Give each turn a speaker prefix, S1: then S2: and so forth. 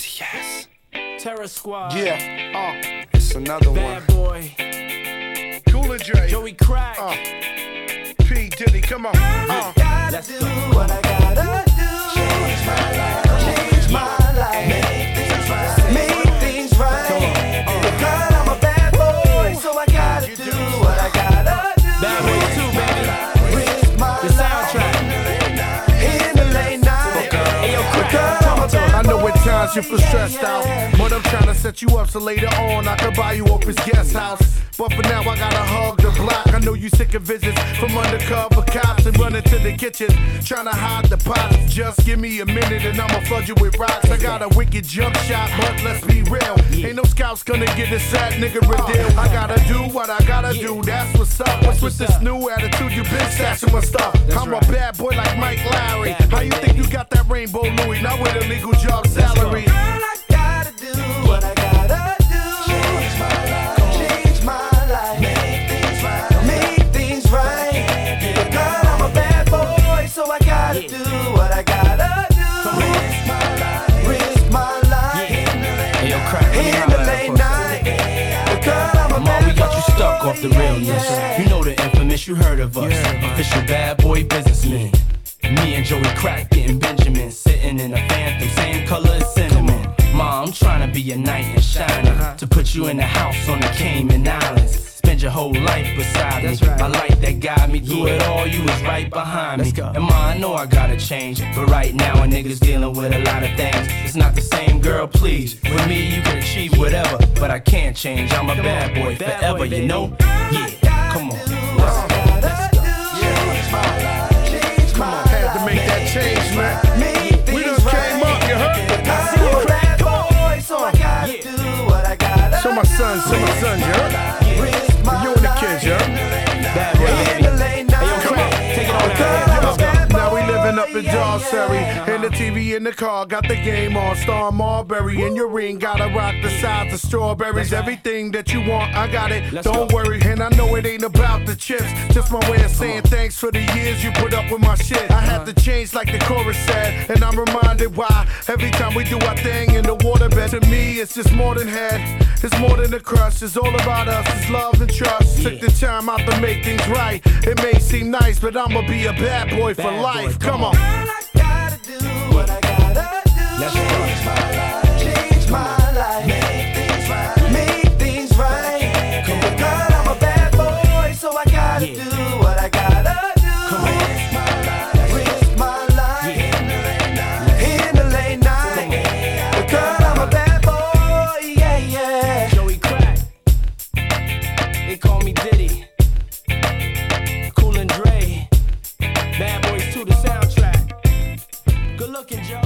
S1: Yes.
S2: Terror Squad.
S1: Yeah. It's another
S2: Bad
S1: one.
S2: Boy.
S3: Cool and Dre.
S2: Joey Crack.
S3: P. Diddy, come on.
S2: Let's go.
S4: What I gotta do. Change my life. Change my life. Make things right. Because I'm a bad boy, so I gotta do what I gotta do.
S2: Bad Boy 2, baby.
S4: Risk my
S2: The soundtrack.
S4: in the late night.
S2: Hey, yo,
S3: I know at times you feel stressed out, but I'm trying to set you up so later on I can buy you up his guest house. But for now I gotta hug the block. I know you sick of visits from undercover cops and running to the kitchen trying to hide the pots. Just give me a minute and I'ma flood you with rocks. I got a wicked jump shot, but let's be real, ain't no scouts gonna get this sad nigga a deal. I gotta do what I gotta do, that's what's up. What's with this new attitude? You been stashing my stuff. I'm a bad boy like Mike Lowry. How you think you got that rainbow Louis? Not with a legal job salary.
S4: All I gotta do what I gotta do. Change my life. Change my life. Make things right. Make things right. Because I'm a bad boy, so I gotta do what I gotta do. Risk my life. Risk my life.
S2: Hey, yo, Crack.
S4: In the late night. Because I'm a
S2: Mom,
S4: bad
S2: we got you
S4: boy.
S2: stuck off the realness. You know the infamous, you heard of us. Official bad boy businessman. Me and Joey Crack getting Benjamin, sitting in a Phantom, same color as cinnamon. Ma, I'm trying to be a knight in shining, to put you in the house on the Cayman Islands. Spend your whole life beside me. I like that guide me through it all. You was right behind me. And Ma, I know I gotta change, but right now a nigga's dealing with a lot of things. It's not the same, girl, please. With me you can achieve whatever, but I can't change. I'm a bad boy forever, you know? Yeah, come on.
S3: Had to make that change, man. We done came up, you heard? So my sons, you heard? You and the kids, you heard?
S2: Bad boy, baby. Hey, yo, Crack, take it on.
S3: Now we living up in Dawsbury, and the TV in the car, got the game on. Star Marbury in your ring, gotta rock the sides of strawberries. Everything that you want, I got it. Don't worry, and I know it ain't about the chips. Just my way of saying thanks for the years you put up with my shit. I had to change like the chorus said, and I'm reminded why. Every time we do our thing in the waterbed, to me it's just more than head. It's more than a crush, it's all about us, it's love and trust. Took the time out to make things right. It may seem nice, but I'ma be a bad boy for life. Come on.
S4: All I gotta do what I gotta do.
S2: Let's go.
S4: Change my life. Change my life. Make things right. Make things right. Because I'm a bad boy, so I gotta do what I gotta do. Risk my life. Risk my life. In the late night. Because I'm a bad boy, yeah, yeah.
S2: Joey Crack. They call me Diddy. Cool and Dre. Bad Boys 2, the soundtrack. Good looking, Joe.